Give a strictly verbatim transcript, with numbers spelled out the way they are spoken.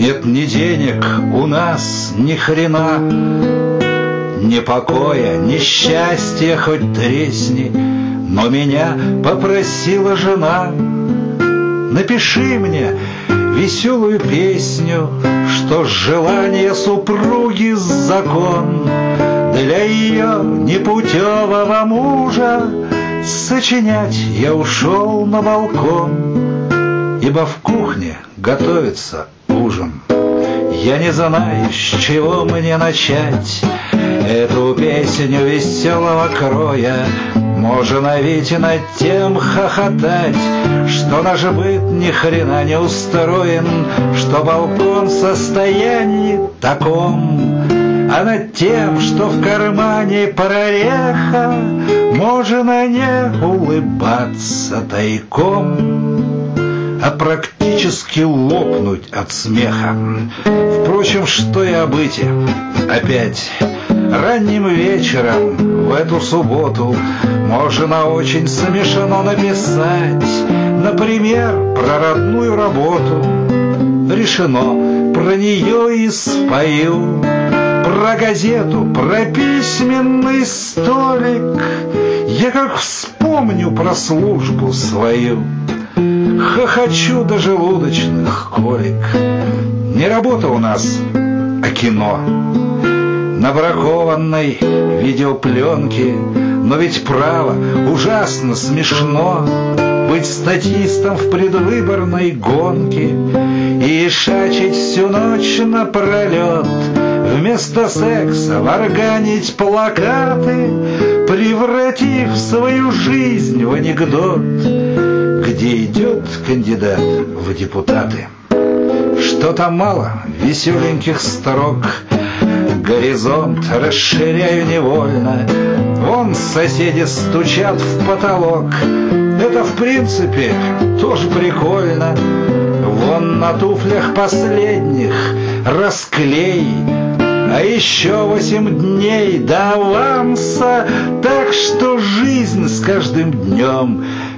Нет ни денег у нас, ни хрена, ни покоя, ни счастья, хоть тресни. Но меня попросила жена: напиши мне веселую песню, что желание супруги закон. Для ее непутевого мужа сочинять я ушел на балкон, ибо в кухне готовится ужин. Я не знаю, с чего мне начать эту песню веселого кроя. Можно ведь и над тем хохотать, что наш быт ни хрена не устроен, что балкон в состоянии таком. А над тем, что в кармане прореха, можно не улыбаться тайком, а практически лопнуть от смеха. Впрочем, что и о быте. Опять ранним вечером в эту субботу можно очень смешно написать, например, про родную работу. Решено, про нее и спою, про газету, про письменный столик. Я как вспомню про службу свою, хохочу до желудочных колик. Не работа у нас, а кино. На бракованной видеопленке. Но ведь право, ужасно смешно быть статистом в предвыборной гонке и шачить всю ночь напролет, вместо секса варганить плакаты, превратив свою жизнь в анекдот, где идет кандидат в депутаты. Что-то мало веселеньких строк, горизонт расширяю невольно. Вон соседи стучат в потолок, это в принципе тоже прикольно. Вон на туфлях последних расклей, а еще восемь дней до аванса, так что жизнь с каждым днем